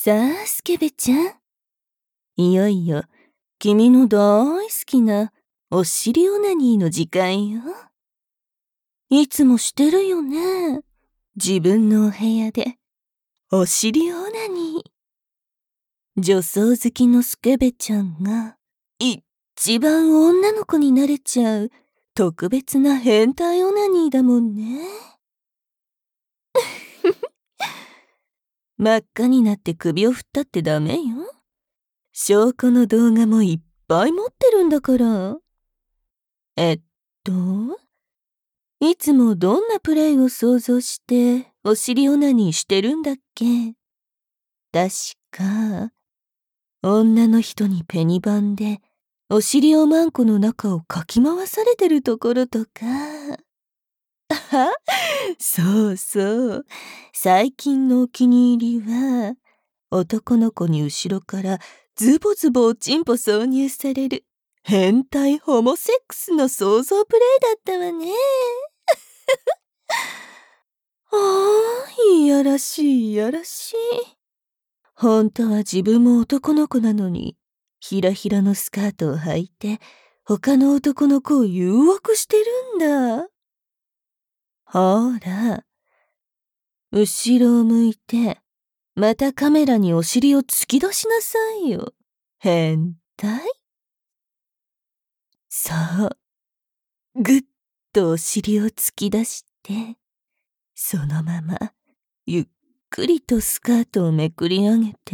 さあ、スケベちゃん。いよいよ、君の大好きなお尻オナニーの時間よ。いつもしてるよね。自分のお部屋で、お尻オナニー。女装好きのスケベちゃんが、一番女の子になれちゃう、特別な変態オナニーだもんね。真っ赤になって首を振ったってダメよ。証拠の動画もいっぱい持ってるんだから。といつもどんなプレイを想像してお尻オナニーしてるんだっけ？確か、女の人にペニバンでお尻おまんこの中をかき回されてるところとか。そうそう。最近のお気に入りは、男の子に後ろからズボズボおちんぽ挿入される変態ホモセックスの想像プレイだったわね。ああ、いやらしいいやらしい。本当は自分も男の子なのに、ひらひらのスカートを履いて、他の男の子を誘惑してるんだ。ほら、後ろを向いて、またカメラにお尻を突き出しなさいよ。変態？そう。ぐっとお尻を突き出して、そのまま、ゆっくりとスカートをめくり上げて。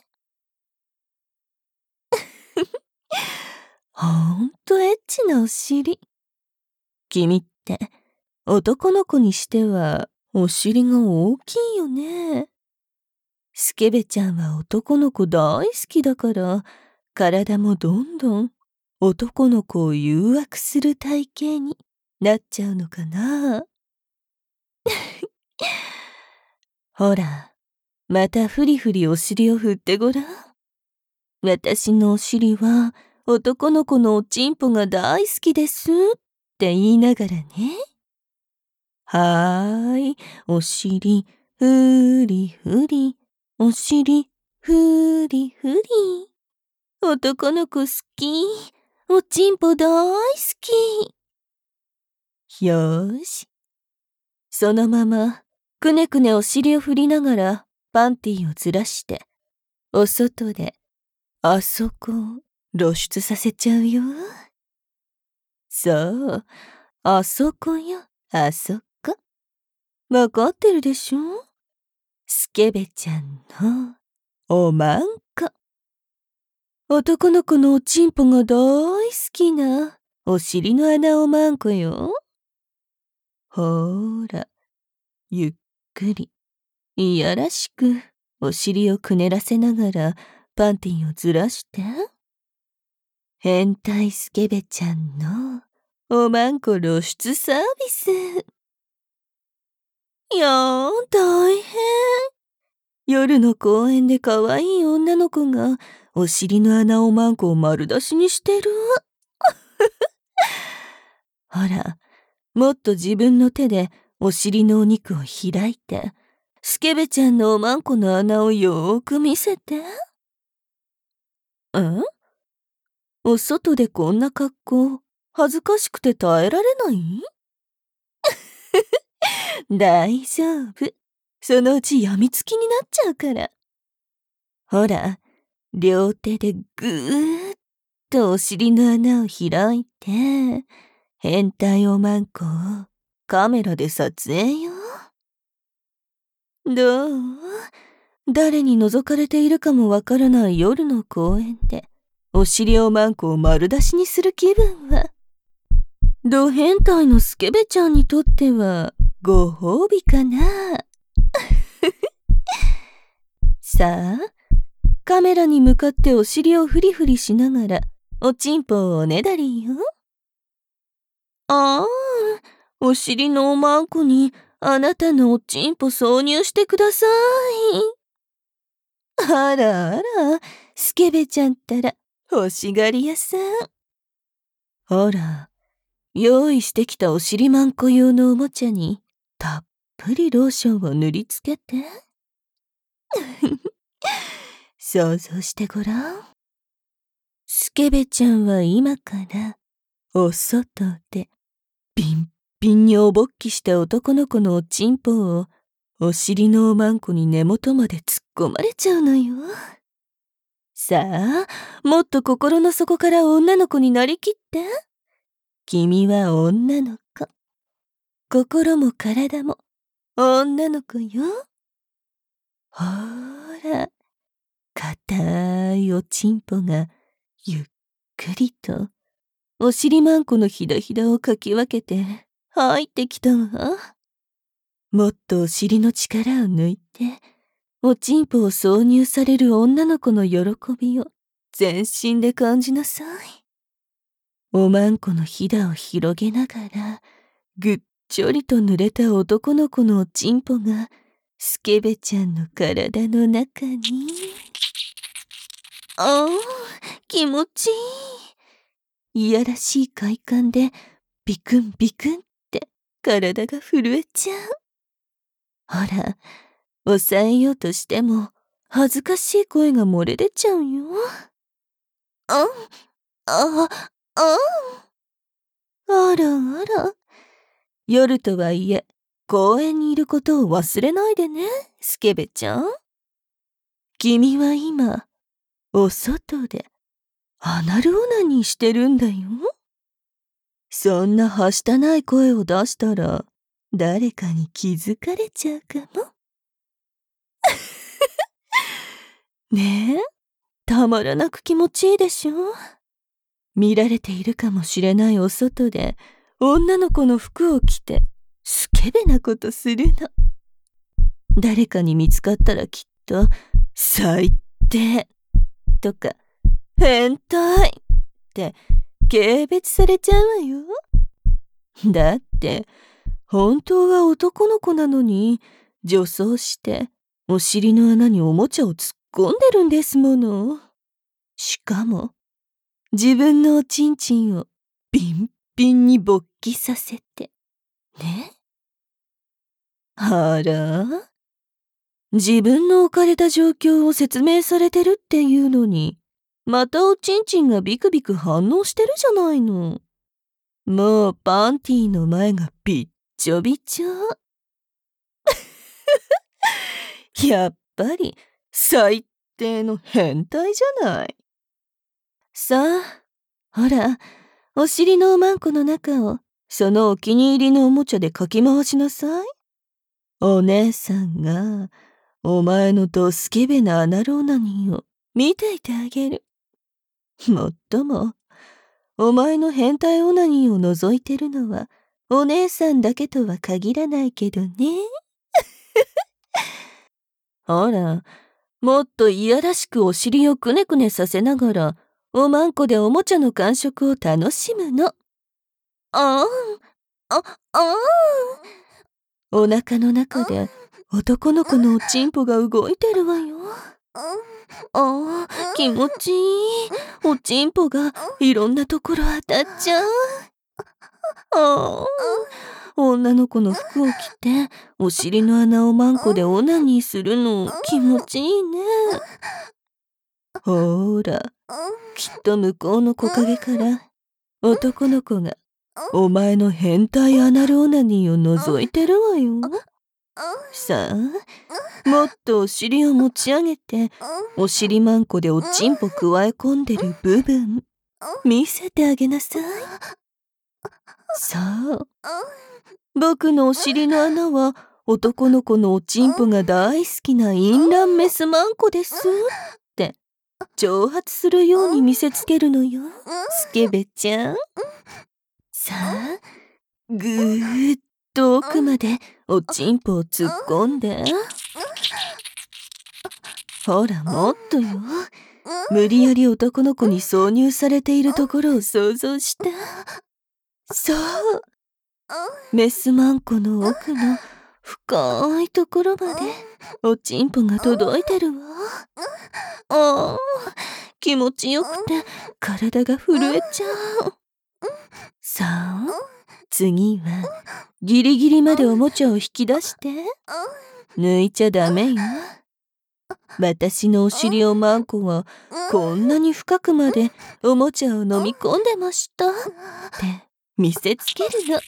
ほんとエッチなお尻。君って、男の子にしては、お尻が大きいよね。スケベちゃんは男の子大好きだから、体もどんどん男の子を誘惑する体型になっちゃうのかな。ほら、またフリフリお尻を振ってごらん。私のお尻は男の子のおちんぽが大好きですって言いながらね。はーい、お尻ふりふり、お尻ふりふり。男の子好き、おちんぽ大好き。よーし。そのまま、くねくねお尻を振りながらパンティーをずらして、お外で、あそこを露出させちゃうよ。そう、あそこよ、あそこ。わかってるでしょ？スケベちゃんのおまんこ。男の子のおちんぽが大好きなお尻の穴おまんこよ。ほーら、ゆっくり、いやらしくお尻をくねらせながらパンティーをずらして。変態スケベちゃんのおまんこ露出サービス。いやー、大変。夜の公園で可愛い女の子がお尻の穴おまんこを丸出しにしてる。ほら、もっと自分の手でお尻のお肉を開いて、スケベちゃんのおまんこの穴をよーく見せて。お外でこんな格好、恥ずかしくて耐えられない？大丈夫。そのうちやみつきになっちゃうから。ほら、両手でぐーっとお尻の穴を開いて、変態おまんこをカメラで撮影よ。どう？誰に覗かれているかもわからない夜の公園で、お尻おまんこを丸出しにする気分は、ド変態のスケベちゃんにとってはご褒美かな。さあ、カメラに向かってお尻をフリフリしながらおちんぽをおねだりよ。ああ、お尻のおまんこにあなたのおちんぽ挿入してください。あらあら、スケベちゃんったら欲しがり屋さん。ほら、用意してきたお尻まんこ用のおもちゃにたっぷりローションを塗りつけて。 想像してごらん。スケベちゃんは今からお外でビンビンにおぼっきした男の子のおちんぽをお尻のおまんこに根元まで突っ込まれちゃうのよ。さあ、もっと心の底から女の子になりきって。君は女の子。心も体も女の子よ。ほーら、硬いおちんぽがゆっくりとお尻まんこのひだひだをかき分けて入ってきたわ。もっとお尻の力を抜いておちんぽを挿入される女の子の喜びを全身で感じなさい。おまんこのひだを広げながらぐっちょりと濡れた男の子のおちんぽがスケベちゃんの体の中に。ああ、気持ちいい。いやらしい快感でビクンビクンって体が震えちゃう。ほら、抑えようとしても恥ずかしい声が漏れ出ちゃうよ。あらあら。夜とはいえ公園にいることを忘れないでね、スケベちゃん。君は今お外でアナルオナニーしてるんだよ。そんなはしたない声を出したら誰かに気づかれちゃうかも。ねえ、たまらなく気持ちいいでしょ。見られているかもしれないお外で女の子の服を着てスケベなことするの。誰かに見つかったらきっと最低とか変態って軽蔑されちゃうわよ。だって本当は男の子なのに女装してお尻の穴におもちゃを突っ込んでるんですもの。しかも自分のおちんちんをビンビンに勃起させてね。あら、自分の置かれた状況を説明されてるっていうのにまたおちんちんがビクビク反応してるじゃないの。もうパンティーの前がびっちょびちょ。やっぱり最低の変態じゃない。さあ、ほら、お尻のおまんこの中をそのお気に入りのおもちゃでかき回しなさい。お姉さんがお前のドスケベなアナローナニーを見ていてあげる。もっともお前の変態オナニーを覗いてるのはお姉さんだけとは限らないけどね。ほら、もっといやらしくお尻をくねくねさせながらおまんこでおもちゃの感触を楽しむの。お腹の中で男の子のおちんぽが動いてるわよ。気持ちいい。おちんぽがいろんなところ当たっちゃう。女の子の服を着てお尻の穴をまんこでオナニーするの気持ちいいね。ほーら、きっと向こうの木陰から男の子がお前の変態アナルオナニーを覗いてるわよ。さあ、もっとお尻を持ち上げてお尻まんこでおちんぽくわえ込んでる部分見せてあげなさい。そう、僕のお尻の穴は男の子のおちんぽが大好きな淫乱メスマンコですって挑発するように見せつけるのよ、スケベちゃん。さあ、ぐーっと奥までおちんぽを突っ込んで。ほら、もっとよ。無理やり男の子に挿入されているところを想像して。そう、メスマンコの奥の深いところまでおちんぽが届いてるわ。気持ちよくて体が震えちゃう。さあ、次はギリギリまでおもちゃを引き出して。抜いちゃダメよ。 私のお尻をマンコはこんなに深くまでおもちゃを飲み込んでましたって見せつけるの。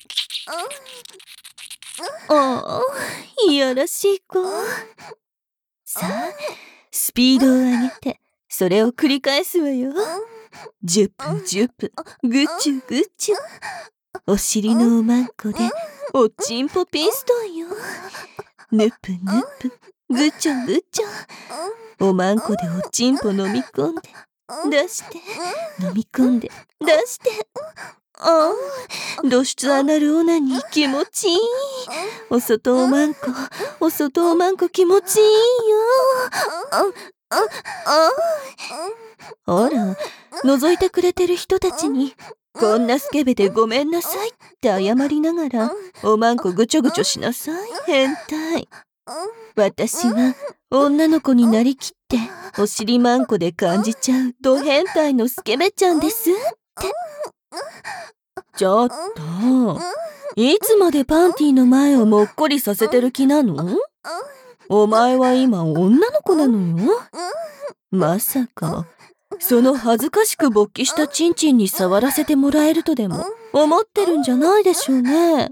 ああ、いやらしい子。さあ、スピードを上げてそれを繰り返すわよ。10分10分、ぐっちゅぐっちゅ。お尻のおまんこでおっちんぽピストンよ。ぬぷぬぷ、ぐちょぐちょ。おまんこでおちんぽ飲み込んで出して飲み込んで出して。ああ、露出アナルオナニー気持ちいい。お外おまんこ、お外おまんこ気持ちいいよ。ほら、覗いてくれてる人たちにこんなスケベでごめんなさいって謝りながらおまんこぐちょぐちょしなさい。変態。私は女の子になりきってお尻まんこで感じちゃうド変態のスケベちゃんですって。ちょっと、いつまでパンティの前をもっこりさせてる気なの？お前は今女の子なのよ。まさかその恥ずかしく勃起したチンチンに触らせてもらえるとでも思ってるんじゃないでしょうね。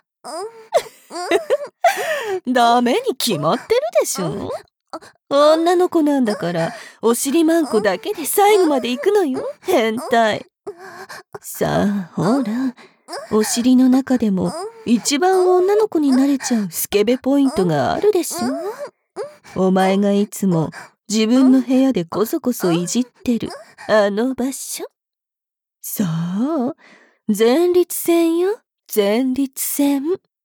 ダメに決まってるでしょ。女の子なんだからお尻まんこだけで最後まで行くのよ。変態。さあほら、お尻の中でも一番女の子になれちゃうスケベポイントがあるでしょ。お前がいつも自分の部屋でこそこそいじってるあの場所。そう、前立腺よ、前立腺。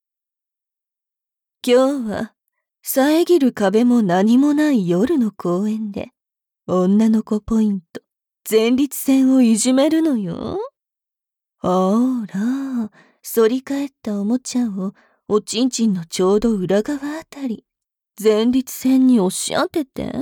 今日は遮る壁も何もない夜の公園で女の子ポイント前立腺をいじめるのよ。ほら、反り返ったおもちゃをおちんちんのちょうど裏側あたり前立腺に押し当てて。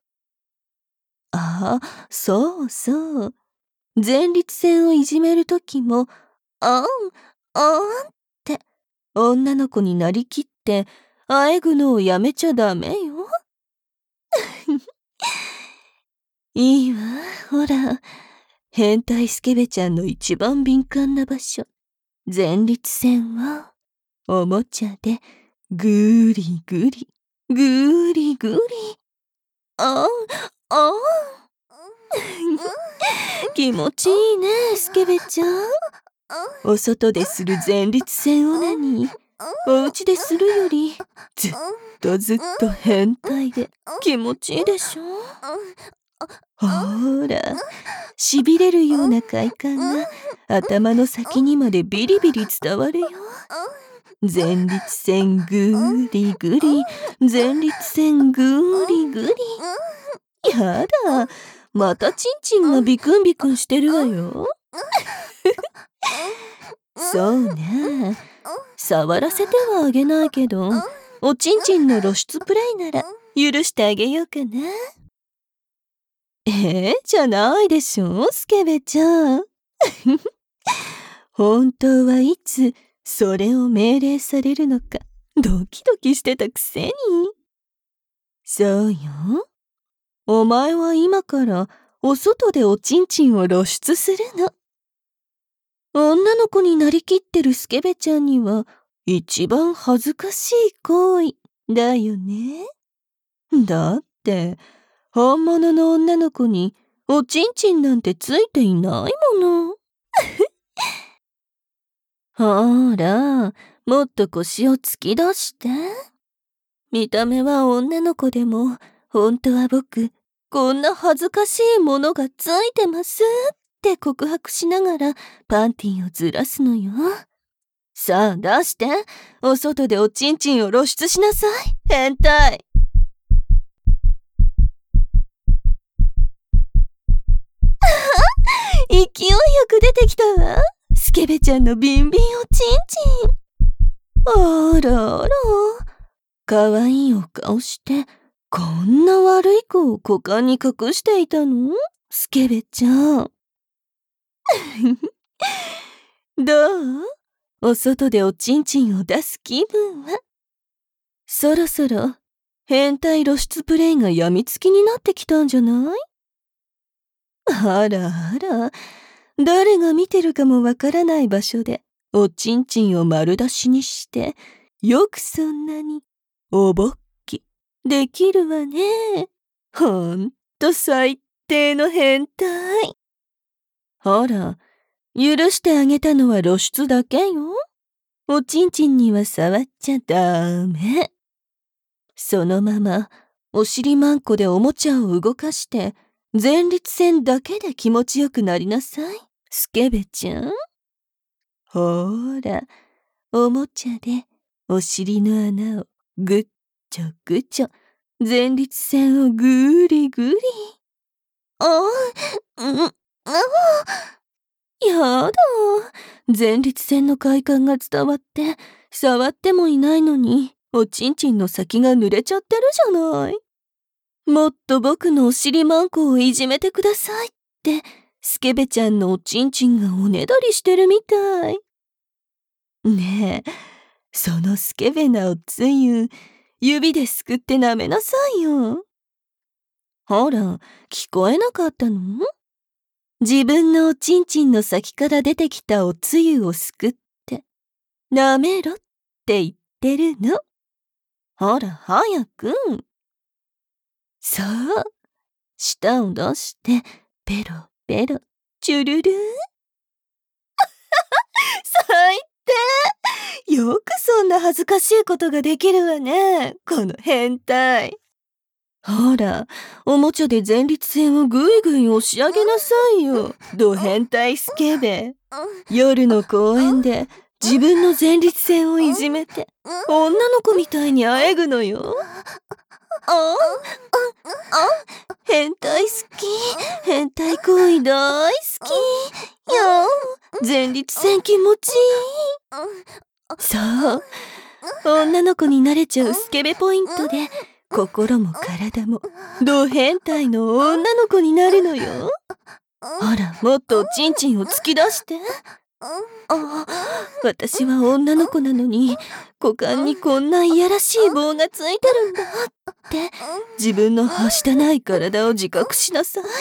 ああ、そうそう。前立腺をいじめるときもあんあんって女の子になりきってあえぐのをやめちゃダメよ。いいわ、ほら、変態スケベちゃんの一番敏感な場所、前立腺はおもちゃでぐりぐりぐりぐり。あんあん気持ちいいね、スケベちゃん。お外でする前立腺オナニー、お家でするよりずっとずっと変態で気持ちいいでしょ。ほら、しびれるような快感が頭の先にまでビリビリ伝わるよ。前立腺ぐりぐり、前立腺ぐりぐり。やだ、またチンチンがビクンビクンしてるわよ。そうね、触らせてはあげないけどおちんちんの露出プレイなら許してあげようかな。じゃないでしょ、スケベちゃん。本当はいつそれを命令されるのかドキドキしてたくせに。そうよ、お前は今からお外でおちんちんを露出するの。女の子になりきってるスケベちゃんには一番恥ずかしい行為だよね。だって本物の女の子におちんちんなんてついていないもの。ほら、もっと腰を突き出して。見た目は女の子でも本当は僕こんな恥ずかしいものがついてますって告白しながらパンティをずらすのよ。さあ出して、お外でおちんちんを露出しなさい、変態。勢いよく出てきたわ、スケベちゃんのビンビンおちんちん。あらあら、かわいいお顔してこんな悪い子を股間に隠していたの、スケベちゃん。どう？お外でおちんちんを出す気分は。そろそろ変態露出プレイがやみつきになってきたんじゃない？あらあら、誰が見てるかもわからない場所でおちんちんを丸出しにして、よくそんなにおぼっきできるわね。ほんと最低の変態。ほら、許してあげたのは露出だけよ。おちんちんには触っちゃダメ。そのままお尻マンコでおもちゃを動かして前立腺だけで気持ちよくなりなさい、スケベちゃん。ほーら、おもちゃでお尻の穴をぐっちょぐちょ、前立腺をぐりぐり。やだ。前立腺の快感が伝わって触ってもいないのにおちんちんの先が濡れちゃってるじゃない。もっと僕のお尻マンコをいじめてくださいってスケベちゃんのおちんちんがおねだりしてるみたい。ねえ、そのスケベなおつゆ指ですくって舐めなさいよ。ほら、聞こえなかったの？自分のおちんちんの先から出てきたおつゆをすくって舐めろって言ってるの。ほら早く。そう、舌を出してペロペロチュルル。最低。よくそんな恥ずかしいことができるわね、この変態。ほら、おもちゃで前立腺をぐいぐい押し上げなさいよ、ド変態スケベ。夜の公園で自分の前立腺をいじめて女の子みたいにあえぐのよ。変態好き、変態行為大好きよ。前立腺気持ちいい。そう、女の子になれちゃうスケベポイントで心も体もド変態の女の子になるのよ。ほら、もっとおちんちんを突き出して。私は女の子なのに股間にこんないやらしい棒がついてるんだって自分のはしたない体を自覚しなさい。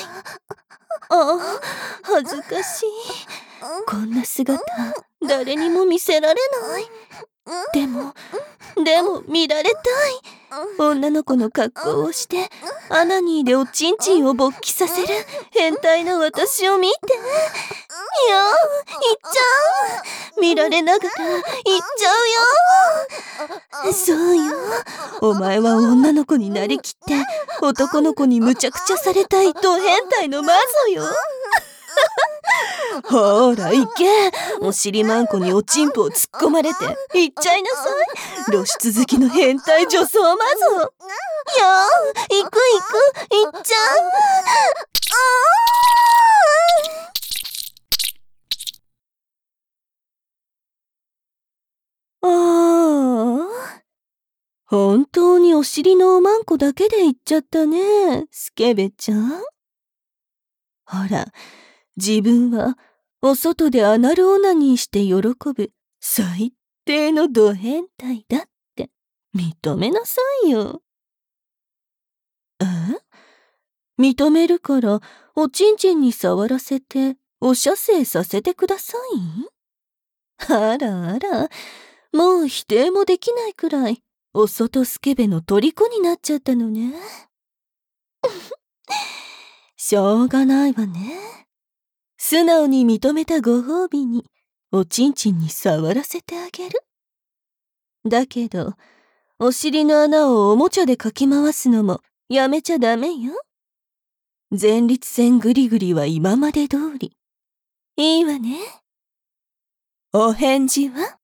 恥ずかしい。こんな姿誰にも見せられない。でも見られたい。女の子の格好をしてアナニーでおちんちんを勃起させる変態の私を見て。いや、行っちゃう。見られながら行っちゃうよ。そうよ、お前は女の子になりきって男の子にむちゃくちゃされたいド変態の魔女よ。ほら行け、お尻マンコにおちんぽを突っ込まれて行っちゃいなさい、露出好きの変態女装魔女。いや、行く行っちゃう。本当にお尻のおまんこだけで行っちゃったね、スケベちゃん。ほら、自分はお外でアナルオナニーして喜ぶ最低のド変態だって認めなさいよ。認めるからおちんちんに触らせてお射精させてください。あらあら、もう否定もできないくらいお外スケベの虜になっちゃったのね。しょうがないわね。素直に認めたご褒美におちんちんに触らせてあげる。だけどお尻の穴をおもちゃでかき回すのもやめちゃダメよ。前立腺グリグリは今まで通り。いいわね。お返事は？